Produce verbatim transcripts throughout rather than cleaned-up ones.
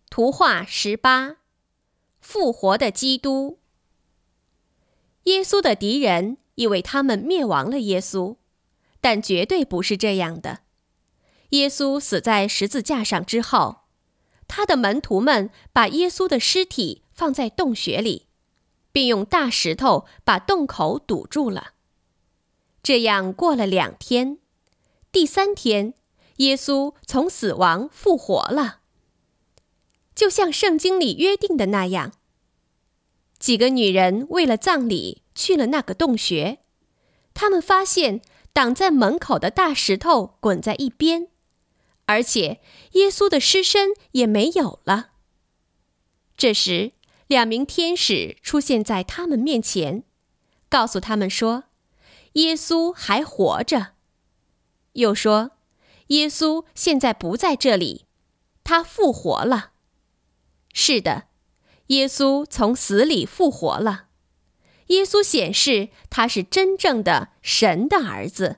图画十八，复活的基督。耶稣的敌人以为他们灭亡了耶稣，但绝对不是这样的。耶稣死在十字架上之后，他的门徒们把耶稣的尸体放在洞穴里，并用大石头把洞口堵住了。这样过了两天，第三天，耶稣从死亡复活了。就像圣经里约定的那样，几个女人为了葬礼去了那个洞穴，她们发现挡在门口的大石头滚在一边，而且耶稣的尸身也没有了。这时，两名天使出现在他们面前，告诉他们说，耶稣还活着，又说，耶稣现在不在这里，他复活了。是的，耶稣从死里复活了。耶稣显示他是真正的神的儿子。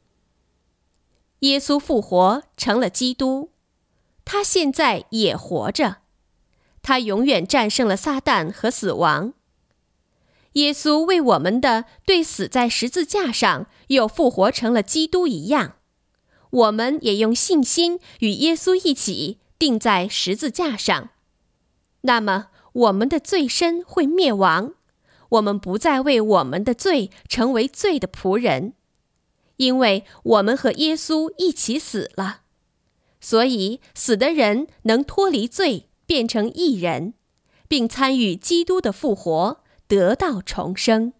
耶稣复活成了基督，他现在也活着，他永远战胜了撒旦和死亡。耶稣为我们的对死在十字架上又复活成了基督一样，我们也用信心与耶稣一起钉在十字架上。那么我们的罪身会灭亡，我们不再为我们的罪成为罪的仆人，因为我们和耶稣一起死了，所以死的人能脱离罪，变成义人，并参与基督的复活，得到重生。